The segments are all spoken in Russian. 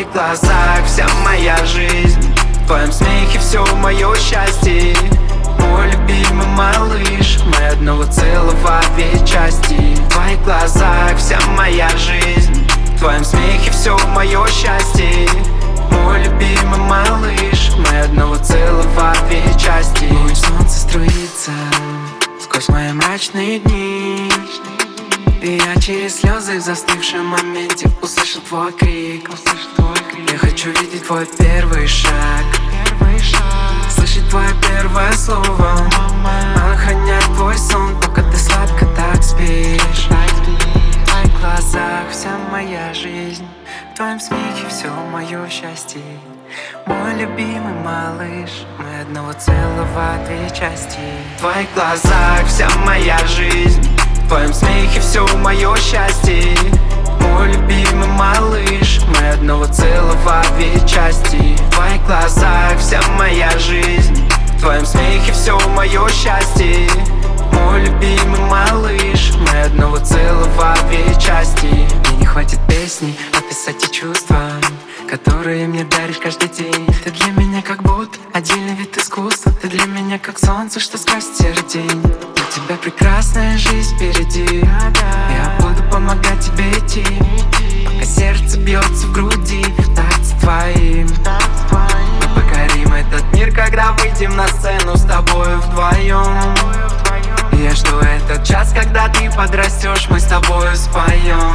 твоих глазах вся моя жизнь, в твоем смехе все мое счастье. Мой любимый малыш, мы одного целого две части. В твоих глазах вся моя жизнь, в твоем смехе все мое счастье. Мой любимый малыш, мы одного целого две части. Луч солнца струится сквозь мои мрачные дни, и я через слезы в застывшем моменте услышал твой крик. Я хочу видеть твой первый шаг, слышать твое первое слово, охранять твой сон, пока ты сладко так спишь. В твоих глазах вся моя жизнь, в твоем смехе все мое счастье. Мой любимый малыш, мы одного целого две части. В твоих глазах вся моя жизнь, в твоем смехе все мое счастье. Мой любимый малыш, мы одного целого две части. В твоих глазах вся моя жизнь, в твоем смехе все мое счастье. Мой любимый малыш, мы одного целого две части. Мне не хватит песни описать те чувства, которые мне даришь каждый день. Ты для меня как будто отдельный вид искусства. Ты для меня как солнце, что сквозит серый день. У тебя прекрасная жизнь впереди, я буду помогать тебе идти, пока сердце бьется в груди в такт с твоим. Мы покорим этот мир, когда выйдем на сцену с тобою вдвоем. Я жду этот час, когда ты подрастешь, мы с тобою споем.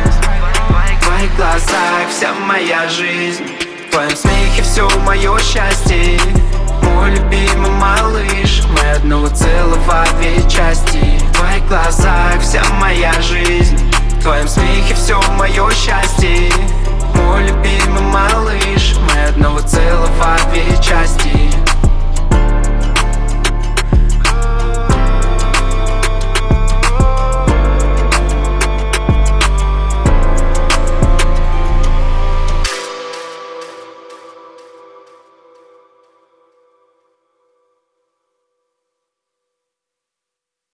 В твоих глазах вся моя жизнь, в твоем смехе все мое счастье. Мой любимый малыш, мы одного целого две части. В твоих глазах вся моя жизнь, в твоем смехе все мое счастье. Мой любимый малыш, мы одного целого две части.